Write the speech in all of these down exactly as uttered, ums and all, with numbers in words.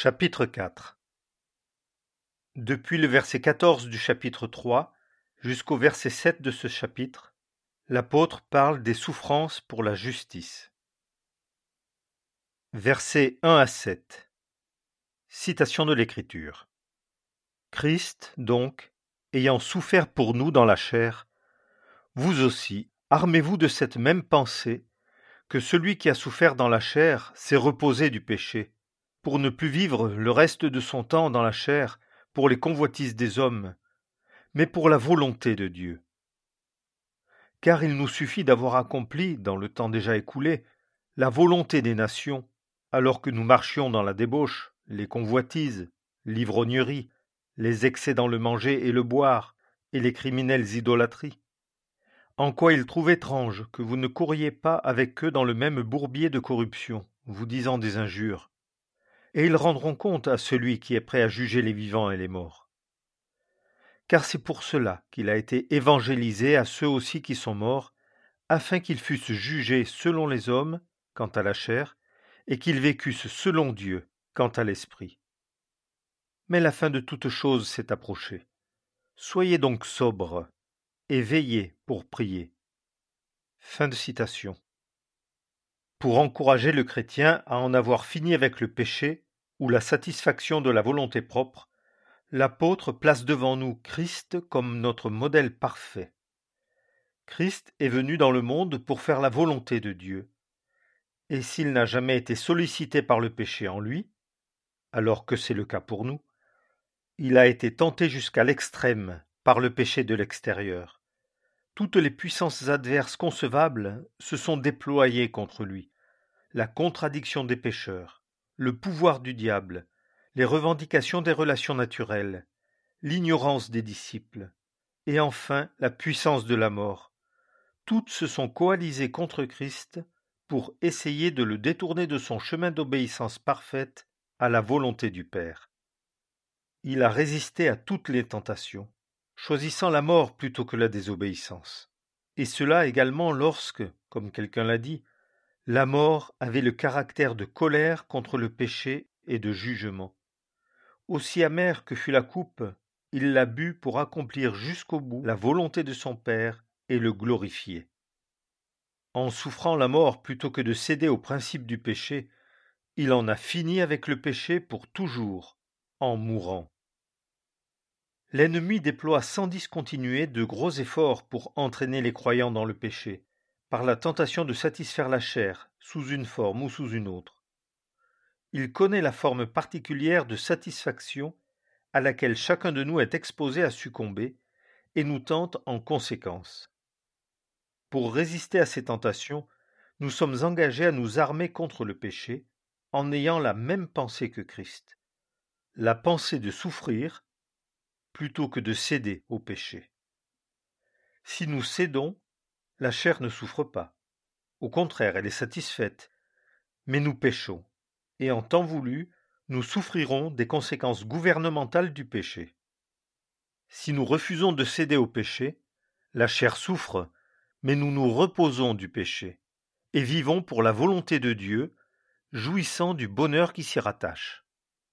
Chapitre quatre. Depuis le verset quatorze du chapitre trois jusqu'au verset sept de ce chapitre, l'apôtre parle des souffrances pour la justice. Versets un à sept. Citation de l'Écriture. Christ, donc, ayant souffert pour nous dans la chair, vous aussi, armez-vous de cette même pensée, que celui qui a souffert dans la chair s'est reposé du péché, pour ne plus vivre le reste de son temps dans la chair pour les convoitises des hommes, mais pour la volonté de Dieu. Car il nous suffit d'avoir accompli, dans le temps déjà écoulé, la volonté des nations, alors que nous marchions dans la débauche, les convoitises, l'ivrognerie, les excès dans le manger et le boire, et les criminelles idolâtries. En quoi il trouve étrange que vous ne couriez pas avec eux dans le même bourbier de corruption, vous disant des injures. Et ils rendront compte à celui qui est prêt à juger les vivants et les morts. Car c'est pour cela qu'il a été évangélisé à ceux aussi qui sont morts, afin qu'ils fussent jugés selon les hommes, quant à la chair, et qu'ils vécussent selon Dieu, quant à l'esprit. Mais la fin de toute chose s'est approchée. Soyez donc sobres, et veillez pour prier. Fin de citation. Pour encourager le chrétien à en avoir fini avec le péché ou la satisfaction de la volonté propre, l'apôtre place devant nous Christ comme notre modèle parfait. Christ est venu dans le monde pour faire la volonté de Dieu. Et s'il n'a jamais été sollicité par le péché en lui, alors que c'est le cas pour nous, il a été tenté jusqu'à l'extrême par le péché de l'extérieur. Toutes les puissances adverses concevables se sont déployées contre lui. La contradiction des pécheurs, le pouvoir du diable, les revendications des relations naturelles, l'ignorance des disciples, et enfin la puissance de la mort. Toutes se sont coalisées contre Christ pour essayer de le détourner de son chemin d'obéissance parfaite à la volonté du Père. Il a résisté à toutes les tentations, choisissant la mort plutôt que la désobéissance. Et cela également lorsque, comme quelqu'un l'a dit, la mort avait le caractère de colère contre le péché et de jugement. Aussi amère que fut la coupe, il l'a bu pour accomplir jusqu'au bout la volonté de son Père et le glorifier. En souffrant la mort plutôt que de céder au principe du péché, il en a fini avec le péché pour toujours, en mourant. L'ennemi déploie sans discontinuer de gros efforts pour entraîner les croyants dans le péché, par la tentation de satisfaire la chair, sous une forme ou sous une autre. Il connaît la forme particulière de satisfaction à laquelle chacun de nous est exposé à succomber, et nous tente en conséquence. Pour résister à ces tentations, nous sommes engagés à nous armer contre le péché, en ayant la même pensée que Christ, la pensée de souffrir, plutôt que de céder au péché. Si nous cédons, la chair ne souffre pas. Au contraire, elle est satisfaite. Mais nous péchons, et en temps voulu, nous souffrirons des conséquences gouvernementales du péché. Si nous refusons de céder au péché, la chair souffre, mais nous nous reposons du péché, et vivons pour la volonté de Dieu, jouissant du bonheur qui s'y rattache.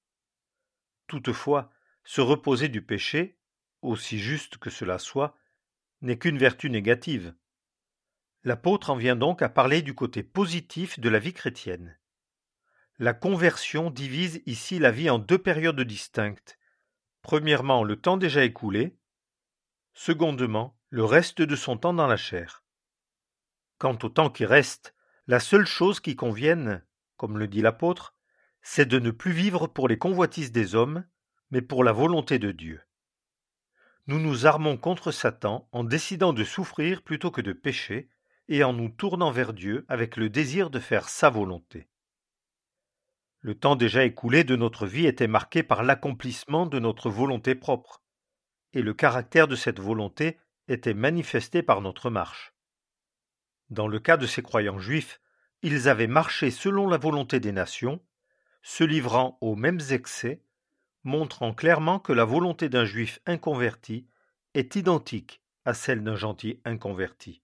Toutefois, se reposer du péché, aussi juste que cela soit, n'est qu'une vertu négative. L'apôtre en vient donc à parler du côté positif de la vie chrétienne. La conversion divise ici la vie en deux périodes distinctes. Premièrement, le temps déjà écoulé. Secondement, le reste de son temps dans la chair. Quant au temps qui reste, la seule chose qui convienne, comme le dit l'apôtre, c'est de ne plus vivre pour les convoitises des hommes, mais pour la volonté de Dieu. Nous nous armons contre Satan en décidant de souffrir plutôt que de pécher, et en nous tournant vers Dieu avec le désir de faire sa volonté. Le temps déjà écoulé de notre vie était marqué par l'accomplissement de notre volonté propre, et le caractère de cette volonté était manifesté par notre marche. Dans le cas de ces croyants juifs, ils avaient marché selon la volonté des nations, se livrant aux mêmes excès, montrant clairement que la volonté d'un juif inconverti est identique à celle d'un gentil inconverti.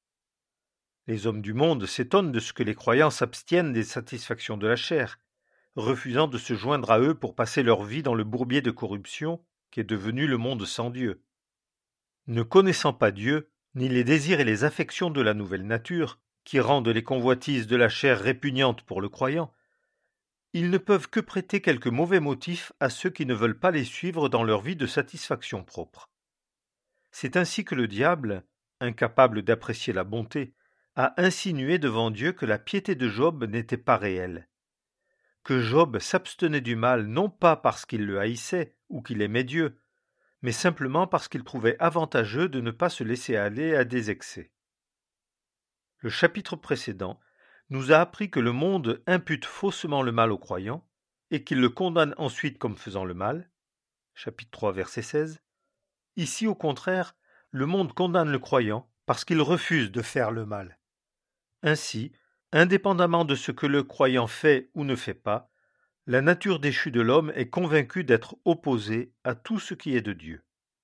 Les hommes du monde s'étonnent de ce que les croyants s'abstiennent des satisfactions de la chair, refusant de se joindre à eux pour passer leur vie dans le bourbier de corruption qui est devenu le monde sans Dieu. Ne connaissant pas Dieu, ni les désirs et les affections de la nouvelle nature, qui rendent les convoitises de la chair répugnantes pour le croyant, ils ne peuvent que prêter quelques mauvais motifs à ceux qui ne veulent pas les suivre dans leur vie de satisfaction propre. C'est ainsi que le diable, incapable d'apprécier la bonté, a insinué devant Dieu que la piété de Job n'était pas réelle, que Job s'abstenait du mal non pas parce qu'il le haïssait ou qu'il aimait Dieu, mais simplement parce qu'il trouvait avantageux de ne pas se laisser aller à des excès. Le chapitre précédent nous a appris que le monde impute faussement le mal aux croyants et qu'il le condamne ensuite comme faisant le mal. Chapitre trois, verset seize. Ici, au contraire, le monde condamne le croyant parce qu'il refuse de faire le mal. Ainsi, indépendamment de ce que le croyant fait ou ne fait pas, la nature déchue de l'homme est convaincue d'être opposée à tout ce qui est de Dieu.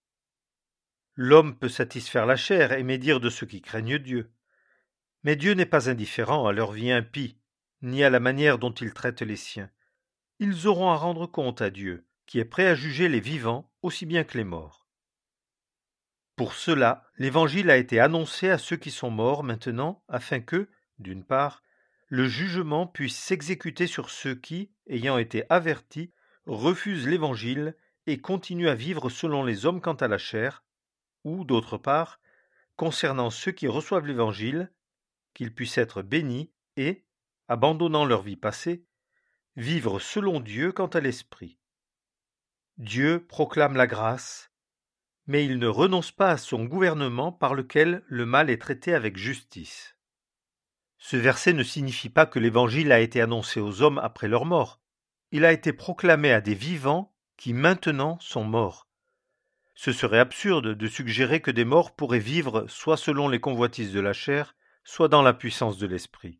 L'homme peut satisfaire la chair et médire de ceux qui craignent Dieu. Mais Dieu n'est pas indifférent à leur vie impie, ni à la manière dont ils traitent les siens. Ils auront à rendre compte à Dieu, qui est prêt à juger les vivants aussi bien que les morts. Pour cela, l'Évangile a été annoncé à ceux qui sont morts maintenant, afin que, d'une part, le jugement puisse s'exécuter sur ceux qui, ayant été avertis, refusent l'Évangile et continuent à vivre selon les hommes quant à la chair, ou, d'autre part, concernant ceux qui reçoivent l'Évangile, qu'ils puissent être bénis et, abandonnant leur vie passée, vivre selon Dieu quant à l'esprit. Dieu proclame la grâce, mais il ne renonce pas à son gouvernement par lequel le mal est traité avec justice. Ce verset ne signifie pas que l'Évangile a été annoncé aux hommes après leur mort. Il a été proclamé à des vivants qui maintenant sont morts. Ce serait absurde de suggérer que des morts pourraient vivre soit selon les convoitises de la chair, soit dans la puissance de l'esprit.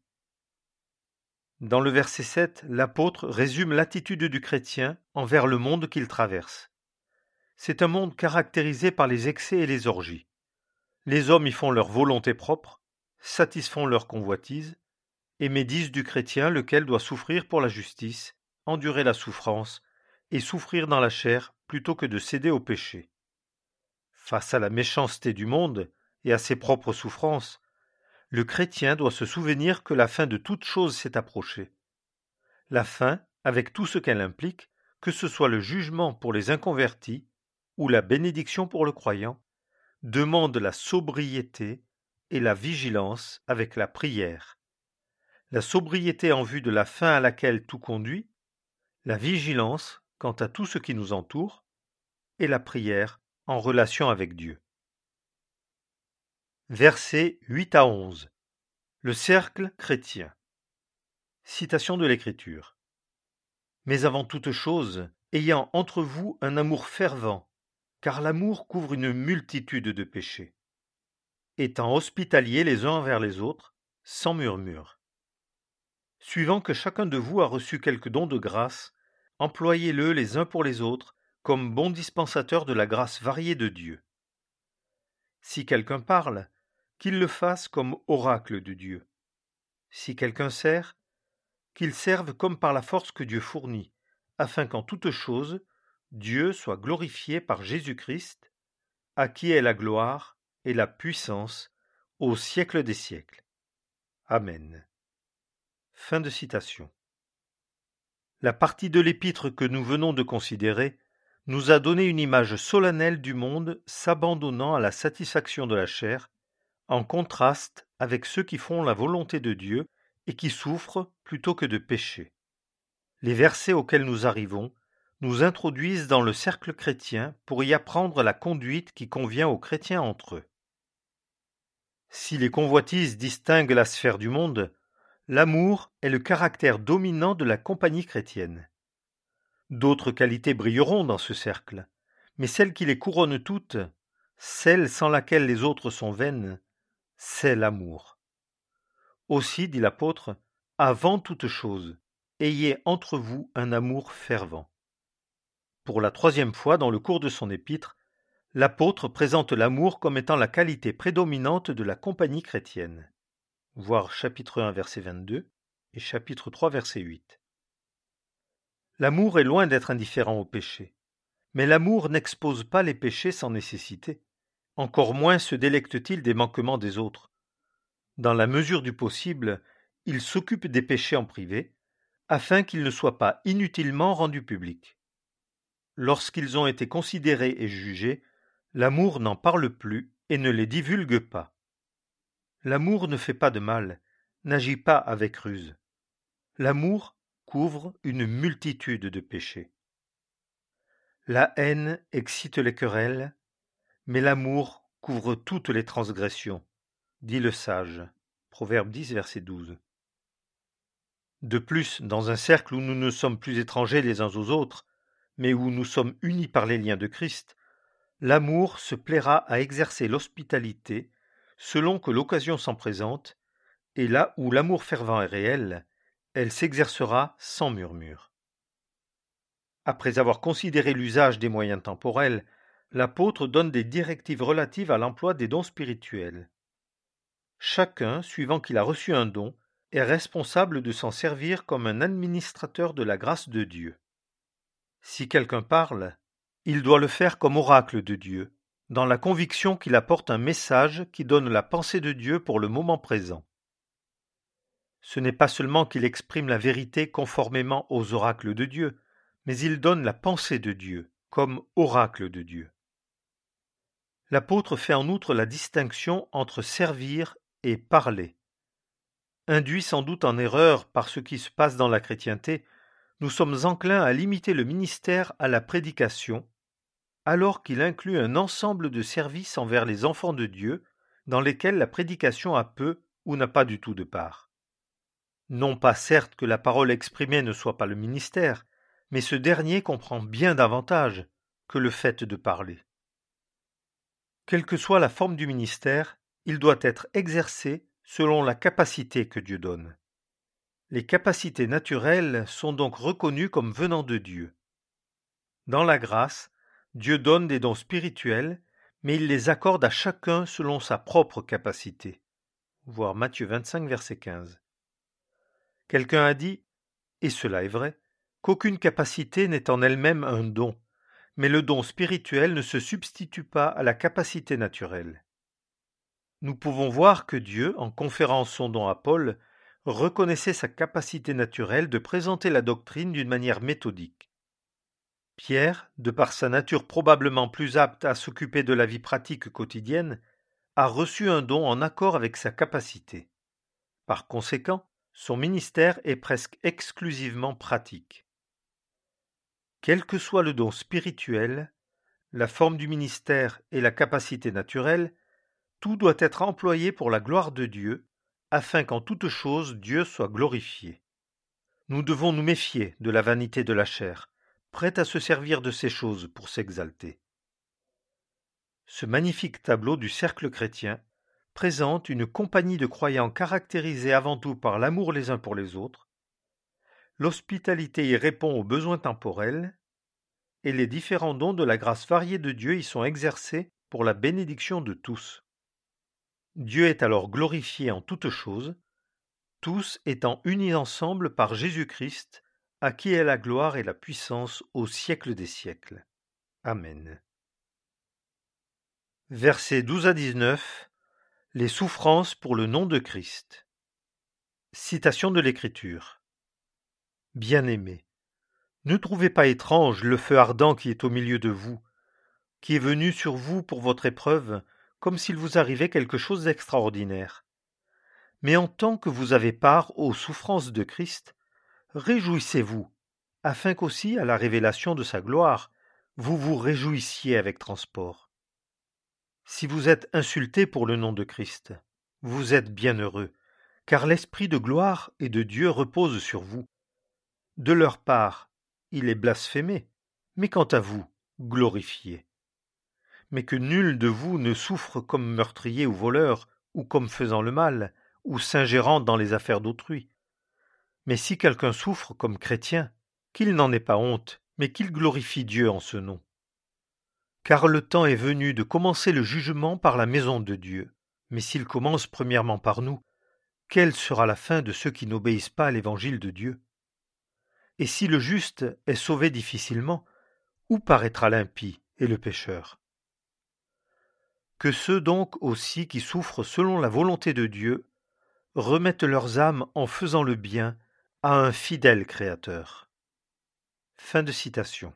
Dans le verset sept, l'apôtre résume l'attitude du chrétien envers le monde qu'il traverse. C'est un monde caractérisé par les excès et les orgies. Les hommes y font leur volonté propre, satisfont leurs convoitises, et médisent du chrétien lequel doit souffrir pour la justice, endurer la souffrance, et souffrir dans la chair plutôt que de céder au péché. Face à la méchanceté du monde et à ses propres souffrances, le chrétien doit se souvenir que la fin de toute chose s'est approchée. La fin, avec tout ce qu'elle implique, que ce soit le jugement pour les inconvertis ou la bénédiction pour le croyant, demande la sobriété et la vigilance avec la prière. La sobriété en vue de la fin à laquelle tout conduit, la vigilance quant à tout ce qui nous entoure, et la prière en relation avec Dieu. Versets huit à onze. Le cercle chrétien. Citation de l'Écriture. Mais avant toute chose, ayant entre vous un amour fervent, car l'amour couvre une multitude de péchés. Étant hospitaliers les uns envers les autres, sans murmure. Suivant que chacun de vous a reçu quelque don de grâce, employez-le les uns pour les autres, comme bons dispensateurs de la grâce variée de Dieu. Si quelqu'un parle, qu'il le fasse comme oracle de Dieu. Si quelqu'un sert, qu'il serve comme par la force que Dieu fournit, afin qu'en toute chose, Dieu soit glorifié par Jésus-Christ, à qui est la gloire et la puissance au siècle des siècles. Amen. Fin de citation. La partie de l'épître que nous venons de considérer nous a donné une image solennelle du monde s'abandonnant à la satisfaction de la chair, en contraste avec ceux qui font la volonté de Dieu et qui souffrent plutôt que de pécher. Les versets auxquels nous arrivons nous introduisent dans le cercle chrétien pour y apprendre la conduite qui convient aux chrétiens entre eux. Si les convoitises distinguent la sphère du monde, l'amour est le caractère dominant de la compagnie chrétienne. D'autres qualités brilleront dans ce cercle, mais celle qui les couronne toutes, celle sans laquelle les autres sont vaines, c'est l'amour. Aussi, dit l'apôtre, avant toute chose, ayez entre vous un amour fervent. Pour la troisième fois dans le cours de son épître, l'apôtre présente l'amour comme étant la qualité prédominante de la compagnie chrétienne. Voir chapitre un verset vingt-deux et chapitre trois verset huit. L'amour est loin d'être indifférent au péché. Mais l'amour n'expose pas les péchés sans nécessité. Encore moins se délecte-t-il des manquements des autres. Dans la mesure du possible, il s'occupe des péchés en privé, afin qu'ils ne soient pas inutilement rendus publics. Lorsqu'ils ont été considérés et jugés, l'amour n'en parle plus et ne les divulgue pas. L'amour ne fait pas de mal, n'agit pas avec ruse. L'amour couvre une multitude de péchés. La haine excite les querelles, mais l'amour couvre toutes les transgressions, dit le sage. Proverbe dix, verset douze. De plus, dans un cercle où nous ne sommes plus étrangers les uns aux autres, mais où nous sommes unis par les liens de Christ, l'amour se plaira à exercer l'hospitalité selon que l'occasion s'en présente, et là où l'amour fervent est réel, elle s'exercera sans murmure. Après avoir considéré l'usage des moyens temporels, l'apôtre donne des directives relatives à l'emploi des dons spirituels. Chacun, suivant qu'il a reçu un don, est responsable de s'en servir comme un administrateur de la grâce de Dieu. Si quelqu'un parle, il doit le faire comme oracle de Dieu, dans la conviction qu'il apporte un message qui donne la pensée de Dieu pour le moment présent. Ce n'est pas seulement qu'il exprime la vérité conformément aux oracles de Dieu, mais il donne la pensée de Dieu comme oracle de Dieu. L'apôtre fait en outre la distinction entre servir et parler. Induits sans doute en erreur par ce qui se passe dans la chrétienté, nous sommes enclins à limiter le ministère à la prédication, alors qu'il inclut un ensemble de services envers les enfants de Dieu, dans lesquels la prédication a peu ou n'a pas du tout de part. Non pas certes que la parole exprimée ne soit pas le ministère, mais ce dernier comprend bien davantage que le fait de parler. Quelle que soit la forme du ministère, il doit être exercé selon la capacité que Dieu donne. Les capacités naturelles sont donc reconnues comme venant de Dieu. Dans la grâce, Dieu donne des dons spirituels, mais il les accorde à chacun selon sa propre capacité. Voir Matthieu vingt-cinq, verset quinze. Quelqu'un a dit, et cela est vrai, qu'aucune capacité n'est en elle-même un don, mais le don spirituel ne se substitue pas à la capacité naturelle. Nous pouvons voir que Dieu, en conférant son don à Paul, reconnaissait sa capacité naturelle de présenter la doctrine d'une manière méthodique. Pierre, de par sa nature probablement plus apte à s'occuper de la vie pratique quotidienne, a reçu un don en accord avec sa capacité. Par conséquent, son ministère est presque exclusivement pratique. Quel que soit le don spirituel, la forme du ministère et la capacité naturelle, tout doit être employé pour la gloire de Dieu, afin qu'en toute chose Dieu soit glorifié. Nous devons nous méfier de la vanité de la chair, prête à se servir de ces choses pour s'exalter. Ce magnifique tableau du cercle chrétien présente une compagnie de croyants caractérisés avant tout par l'amour les uns pour les autres. L'hospitalité y répond aux besoins temporels, et les différents dons de la grâce variée de Dieu y sont exercés pour la bénédiction de tous. Dieu est alors glorifié en toutes choses, tous étant unis ensemble par Jésus-Christ, à qui est la gloire et la puissance au siècle des siècles. Amen. Versets douze à dix-neuf. Les souffrances pour le nom de Christ. Citation de l'Écriture. Bien-aimés, ne trouvez pas étrange le feu ardent qui est au milieu de vous, qui est venu sur vous pour votre épreuve, comme s'il vous arrivait quelque chose d'extraordinaire. Mais en tant que vous avez part aux souffrances de Christ, réjouissez-vous, afin qu'aussi, à la révélation de sa gloire, vous vous réjouissiez avec transport. Si vous êtes insultés pour le nom de Christ, vous êtes bienheureux, car l'Esprit de gloire et de Dieu repose sur vous. De leur part, il est blasphémé, mais quant à vous, glorifié. Mais que nul de vous ne souffre comme meurtrier ou voleur, ou comme faisant le mal, ou s'ingérant dans les affaires d'autrui. Mais si quelqu'un souffre comme chrétien, qu'il n'en ait pas honte, mais qu'il glorifie Dieu en ce nom. Car le temps est venu de commencer le jugement par la maison de Dieu. Mais s'il commence premièrement par nous, quelle sera la fin de ceux qui n'obéissent pas à l'évangile de Dieu? Et si le juste est sauvé difficilement, où paraîtra l'impie et le pécheur? Que ceux donc aussi qui souffrent selon la volonté de Dieu remettent leurs âmes en faisant le bien à un fidèle Créateur. Fin de citation.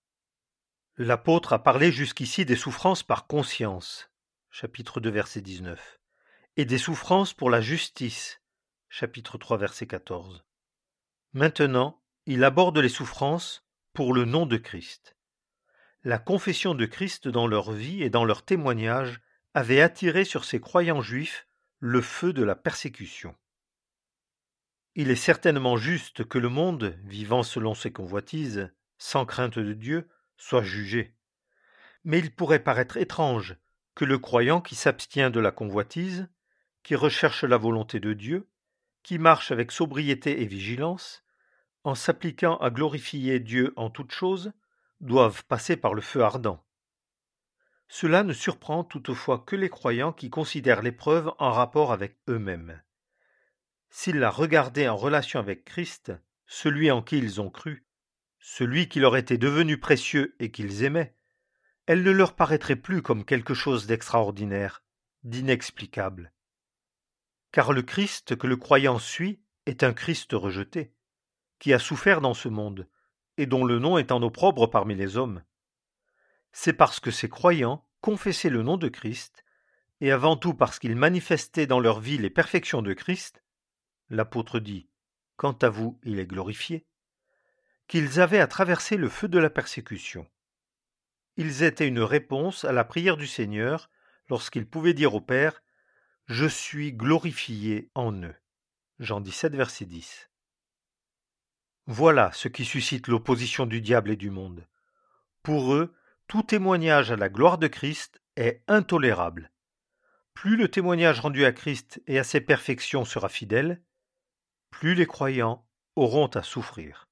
L'apôtre a parlé jusqu'ici des souffrances par conscience, chapitre deux, verset dix-neuf, et des souffrances pour la justice, chapitre trois, verset quatorze. Maintenant, il aborde les souffrances pour le nom de Christ. La confession de Christ dans leur vie et dans leur témoignage avait attiré sur ces croyants juifs le feu de la persécution. Il est certainement juste que le monde, vivant selon ses convoitises, sans crainte de Dieu, soit jugé. Mais il pourrait paraître étrange que le croyant qui s'abstient de la convoitise, qui recherche la volonté de Dieu, qui marche avec sobriété et vigilance, en s'appliquant à glorifier Dieu en toutes choses, doivent passer par le feu ardent. Cela ne surprend toutefois que les croyants qui considèrent l'épreuve en rapport avec eux-mêmes. S'ils la regardaient en relation avec Christ, celui en qui ils ont cru, celui qui leur était devenu précieux et qu'ils aimaient, elle ne leur paraîtrait plus comme quelque chose d'extraordinaire, d'inexplicable. Car le Christ que le croyant suit est un Christ rejeté, qui a souffert dans ce monde, et dont le nom est en opprobre parmi les hommes. C'est parce que ces croyants confessaient le nom de Christ, et avant tout parce qu'ils manifestaient dans leur vie les perfections de Christ, l'apôtre dit « Quant à vous, il est glorifié », qu'ils avaient à traverser le feu de la persécution. Ils étaient une réponse à la prière du Seigneur lorsqu'ils pouvaient dire au Père « Je suis glorifié en eux ». Jean dix-sept, verset dix. Voilà ce qui suscite l'opposition du diable et du monde. Pour eux, tout témoignage à la gloire de Christ est intolérable. Plus le témoignage rendu à Christ et à ses perfections sera fidèle, plus les croyants auront à souffrir.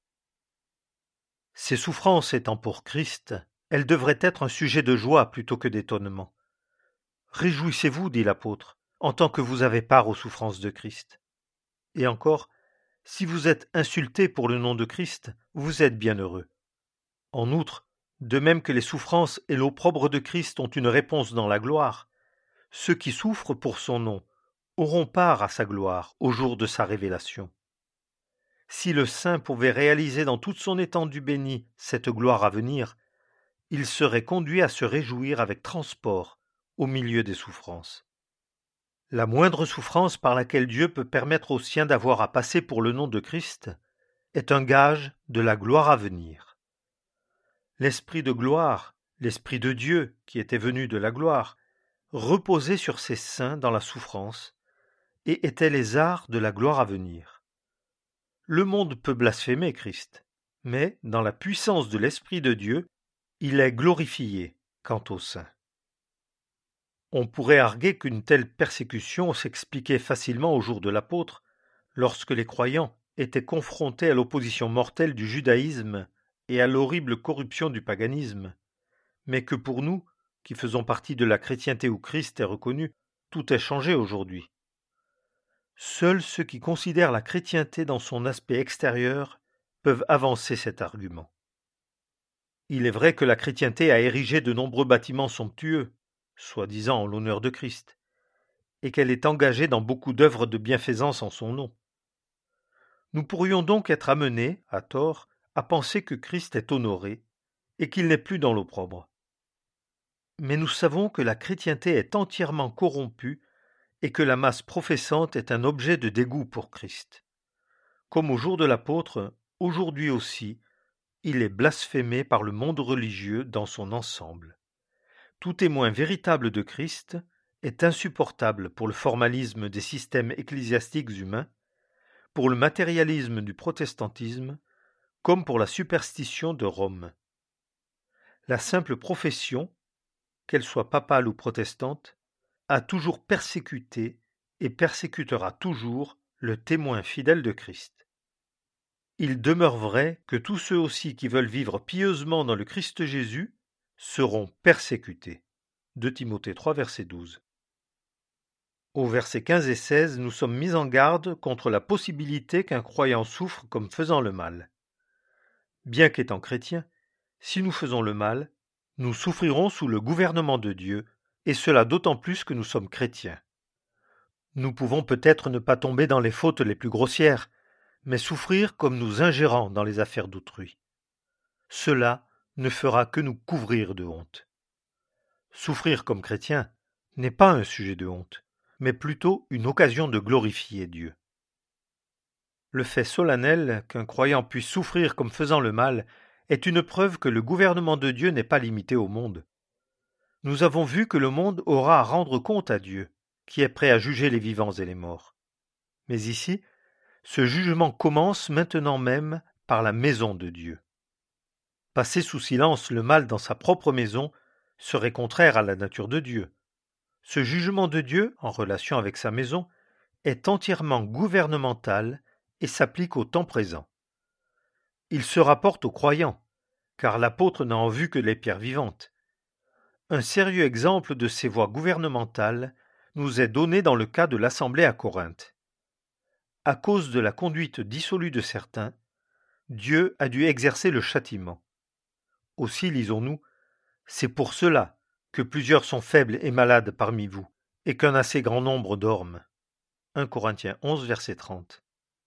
Ces souffrances étant pour Christ, elles devraient être un sujet de joie plutôt que d'étonnement. Réjouissez-vous, dit l'apôtre, en tant que vous avez part aux souffrances de Christ. Et encore, si vous êtes insultés pour le nom de Christ, vous êtes bienheureux. En outre, de même que les souffrances et l'opprobre de Christ ont une réponse dans la gloire, ceux qui souffrent pour son nom auront part à sa gloire au jour de sa révélation. Si le saint pouvait réaliser dans toute son étendue bénie cette gloire à venir, il serait conduit à se réjouir avec transport au milieu des souffrances. La moindre souffrance par laquelle Dieu peut permettre aux siens d'avoir à passer pour le nom de Christ est un gage de la gloire à venir. L'Esprit de gloire, l'Esprit de Dieu qui était venu de la gloire, reposait sur ces saints dans la souffrance et était les arts de la gloire à venir. Le monde peut blasphémer Christ, mais dans la puissance de l'Esprit de Dieu, il est glorifié quant aux saints. On pourrait arguer qu'une telle persécution s'expliquait facilement au jour de l'apôtre, lorsque les croyants étaient confrontés à l'opposition mortelle du judaïsme et à l'horrible corruption du paganisme, mais que pour nous, qui faisons partie de la chrétienté où Christ est reconnu, tout est changé aujourd'hui. Seuls ceux qui considèrent la chrétienté dans son aspect extérieur peuvent avancer cet argument. Il est vrai que la chrétienté a érigé de nombreux bâtiments somptueux, soi-disant en l'honneur de Christ, et qu'elle est engagée dans beaucoup d'œuvres de bienfaisance en son nom. Nous pourrions donc être amenés, à tort, à penser que Christ est honoré et qu'il n'est plus dans l'opprobre. Mais nous savons que la chrétienté est entièrement corrompue et que la masse professante est un objet de dégoût pour Christ. Comme au jour de l'apôtre, aujourd'hui aussi, il est blasphémé par le monde religieux dans son ensemble. Tout témoin véritable de Christ est insupportable pour le formalisme des systèmes ecclésiastiques humains, pour le matérialisme du protestantisme, comme pour la superstition de Rome. La simple profession, qu'elle soit papale ou protestante, a toujours persécuté et persécutera toujours le témoin fidèle de Christ. Il demeure vrai que tous ceux aussi qui veulent vivre pieusement dans le Christ Jésus seront persécutés. deux Timothée trois, verset douze. Au verset quinze et seize, nous sommes mis en garde contre la possibilité qu'un croyant souffre comme faisant le mal. bien qu'étant chrétiens, si nous faisons le mal, nous souffrirons sous le gouvernement de Dieu, et cela d'autant plus que nous sommes chrétiens. Nous pouvons peut-être ne pas tomber dans les fautes les plus grossières, mais souffrir comme nous ingérant dans les affaires d'autrui. Cela ne fera que nous couvrir de honte. Souffrir comme chrétien n'est pas un sujet de honte, mais plutôt une occasion de glorifier Dieu. Le fait solennel qu'un croyant puisse souffrir comme faisant le mal est une preuve que le gouvernement de Dieu n'est pas limité au monde. Nous avons vu que le monde aura à rendre compte à Dieu, qui est prêt à juger les vivants et les morts. Mais ici, ce jugement commence maintenant même par la maison de Dieu. Passer sous silence le mal dans sa propre maison serait contraire à la nature de Dieu. Ce jugement de Dieu, en relation avec sa maison, est entièrement gouvernemental et s'applique au temps présent. Il se rapporte aux croyants, car l'apôtre n'a en vue que les pierres vivantes. Un sérieux exemple de ces voies gouvernementales nous est donné dans le cas de l'Assemblée à Corinthe. À cause de la conduite dissolue de certains, Dieu a dû exercer le châtiment. Aussi, lisons-nous, « C'est pour cela que plusieurs sont faibles et malades parmi vous, et qu'un assez grand nombre dorment. » un Corinthiens onze, verset trente.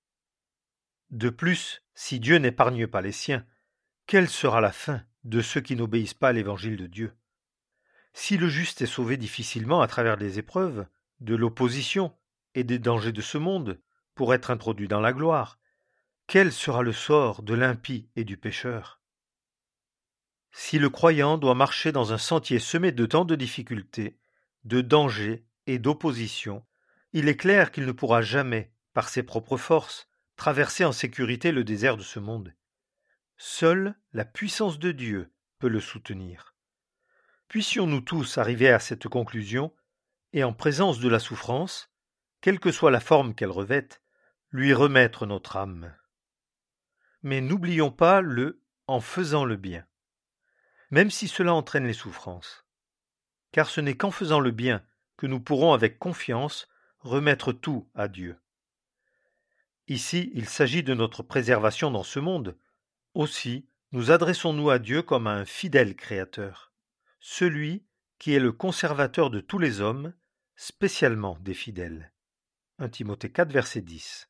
De plus, si Dieu n'épargne pas les siens, quelle sera la fin de ceux qui n'obéissent pas à l'évangile de Dieu? Si le juste est sauvé difficilement à travers des épreuves, de l'opposition et des dangers de ce monde, pour être introduit dans la gloire, quel sera le sort de l'impie et du pécheur? Si le croyant doit marcher dans un sentier semé de tant de difficultés, de dangers et d'opposition, il est clair qu'il ne pourra jamais, par ses propres forces, traverser en sécurité le désert de ce monde. Seule la puissance de Dieu peut le soutenir. Puissions-nous tous arriver à cette conclusion, et en présence de la souffrance, quelle que soit la forme qu'elle revête, lui remettre notre âme. Mais n'oublions pas le « en faisant le bien », même si cela entraîne les souffrances. Car ce n'est qu'en faisant le bien que nous pourrons avec confiance remettre tout à Dieu. Ici, il s'agit de notre préservation dans ce monde. Aussi, nous adressons-nous à Dieu comme à un fidèle Créateur, celui qui est le conservateur de tous les hommes, spécialement des fidèles. un Timothée quatre, verset dix.